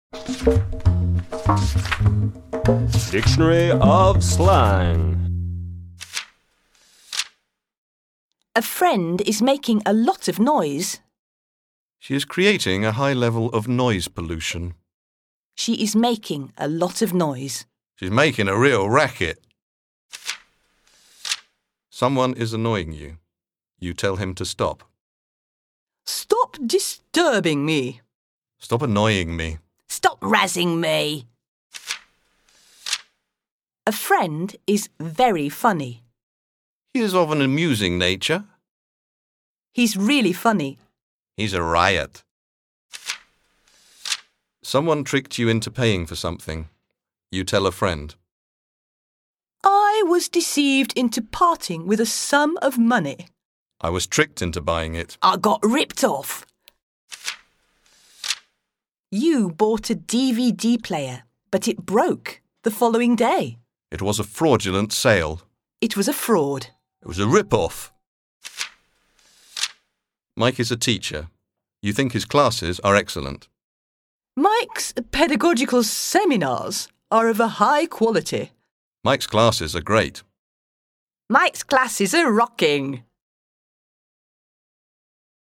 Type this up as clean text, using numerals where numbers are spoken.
Dictionary of slang. A friend is making a lot of noise. She is creating a high level of noise pollution. She is making a lot of noise. She's making a real racket. Someone is annoying you. You tell him to stop. Stop disturbing me. Stop annoying me. Stop razzing me. A friend is very funny. He is of an amusing nature. He's really funny. He's a riot. Someone tricked you into paying for something. You tell a friend. I was deceived into parting with a sum of money. I was tricked into buying it. I got ripped off. You bought a DVD player, but it broke the following day. It was a fraudulent sale. It was a fraud. It was a rip-off. Mike is a teacher. You think his classes are excellent. Mike's pedagogical seminars are of a high quality. Mike's classes are great. Mike's classes are rocking.